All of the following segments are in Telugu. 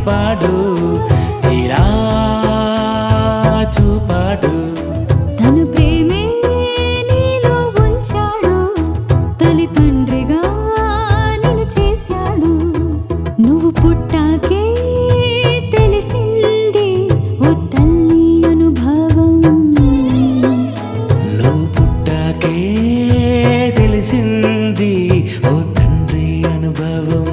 నింపాడు తీరా చూపాడు తను ప్రేమే నీలో ఉంచాడు తల్లిదండ్రిగా నిన్ను చేశాడు నువ్వు పుట్టాకే తెలిసింది ఓ తల్లి అనుభవం నువ్వు పుట్టాకే తెలిసింది ఓ తండ్రి అనుభవం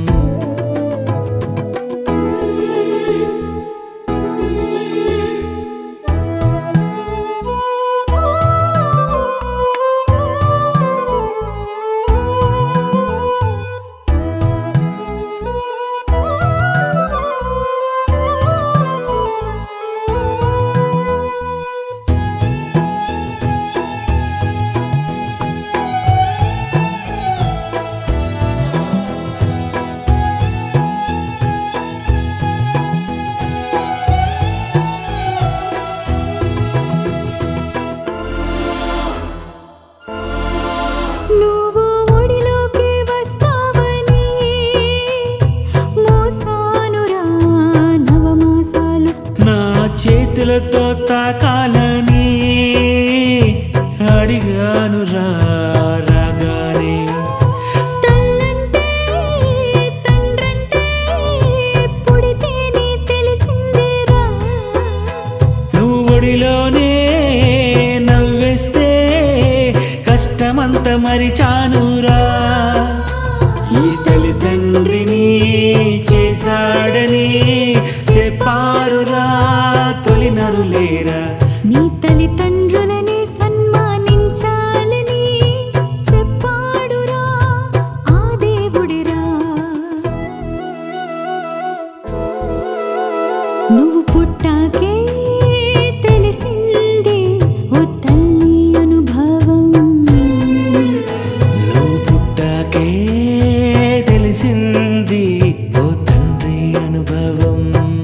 నువ్వు ఒడిలోకి వస్తావని మోసానురా నవమాసాలు నా చేతులతో తాకాలని అడిగాను రాగానే తల్లంటే తండ్రంటే పుడితేనే తెలిసిందిరా నువ్వు ఒడిలోనే నవ్వేస్తే కష్టమంత మరిచానురా ఈ తల్లిదండ్రిని చేశాడని చెప్పారురా తొలినరులేరా నీ తల్లిదండ్రులని సన్మానించాలని చెప్పాడురా ఆ దేవుడిరా నువ్వు పుట్టాకే తెలిసింది ఓ తల్లి అనుభవం నువ్వు పుట్టాకే తెలిసింది ఓ తండ్రి అనుభవం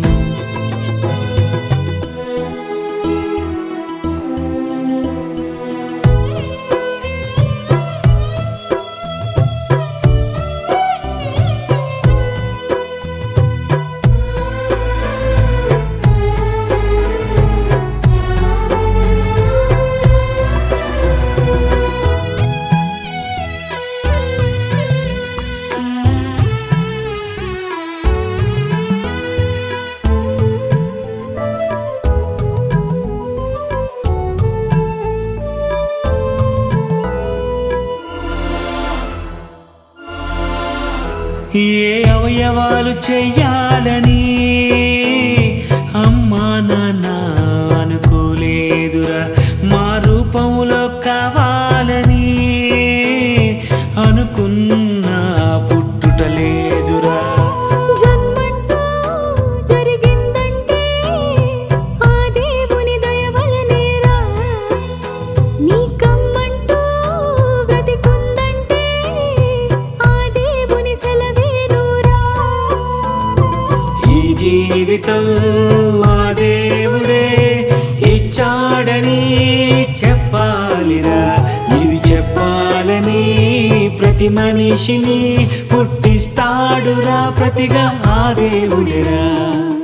ఏ అవయవాలు చెయ్యాలని అమ్మా నాన్న అనుకోలేదురా మా రూపంలో కావాలని అనుకున్నా పుట్టుటలేదురా జన్మంటూ జరిగిందంటే ఆ దేవుని దయ వలనేరా నీకమ్మంటూ బ్రతికుందంటే ఆ దేవుని సెలవేనురా ఈ జీవితం ఆ దేవుడే ఇచ్చాడని చెప్పాలిరా ఇది చెప్పాలని ప్రతి మనిషిని పుట్టిస్తాడురా ప్రతిగా ఆ దేవుడిరా